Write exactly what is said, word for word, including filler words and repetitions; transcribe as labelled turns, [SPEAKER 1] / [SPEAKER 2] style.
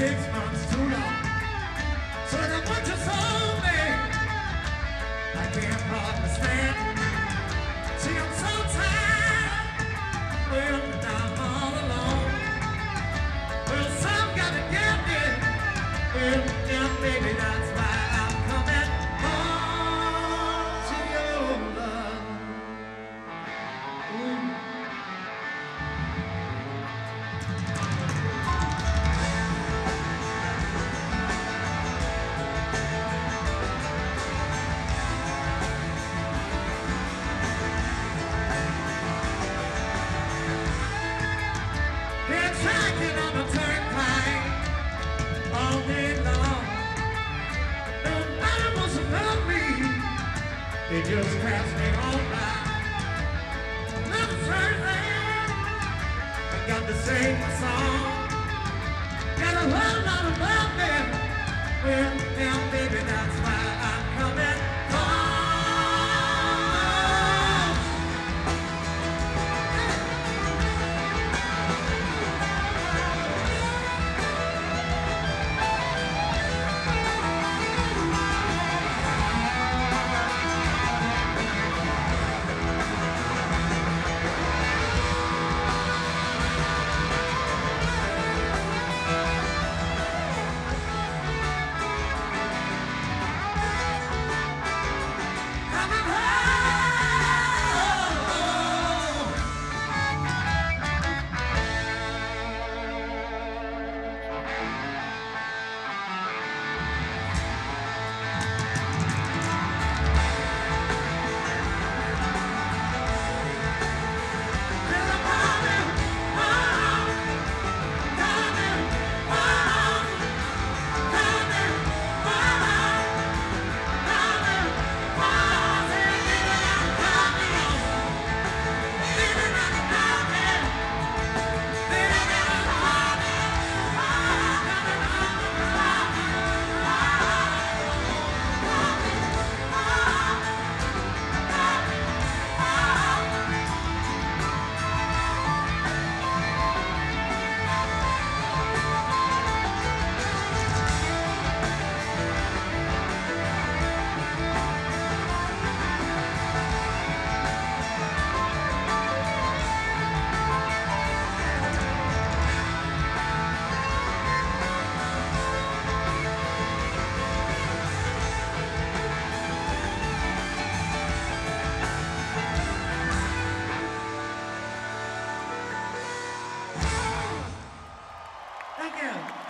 [SPEAKER 1] six months too long. So the what you told me, I can't understand. See, I'm so tired. Well, now I'm all alone. Well, some gotta get me. Well, now maybe that's why I'm coming home to your love. Ooh. They're tracking on the turnpike all day long. Nobody wants to love me. They just pass me on by. Little Thursday, I got to sing my song. Got a whole lot of love there. Well, now baby, that's why I'm coming home. Thank you.